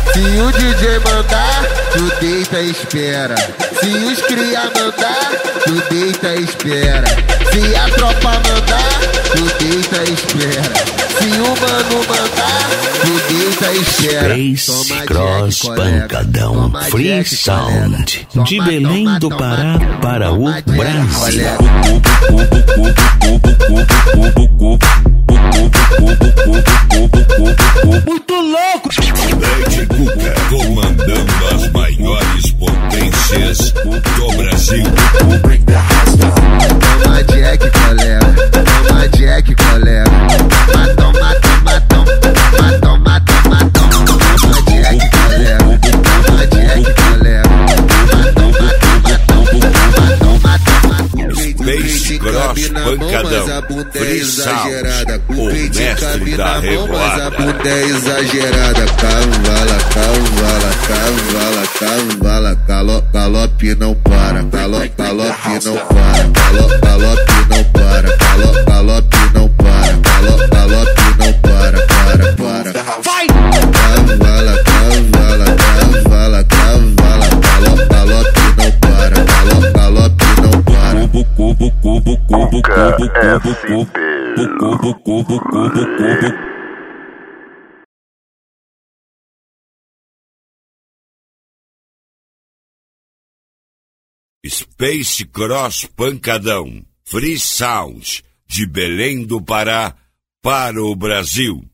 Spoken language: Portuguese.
Se o DJ mandar, tu deita e espera. Se os cria mandar, tu deita e espera. Se a tropa mandar, tu deita e espera. Se o mano mandar, tu deita e espera. Space Cross Pancadão Free Sound de Belém do Pará para o Brasil. Muito louco! Ed Cuca comandando as maiores potências do Brasil. Toma Jack, colega. Toma Jack, colega. Matão, matão, matão. Matão, matão, matão. Toma Jack, colega. Toma Jack, colega. Matão, matão, matão. Matão, matão, matão. Space Cross Pancadão Free Sound, o mestre da revoada. A bunda é exagerada. Cavala, cavala, cavala, cavala. Galope não para. Galope não para. Galope não para. Galope não para. Galope não para. Para. Vai! Cavala, cavala, cavala, cavala. Galope não para. Galope não para. Space Cross Pancadão Free Sound de Belém do Pará para o Brasil.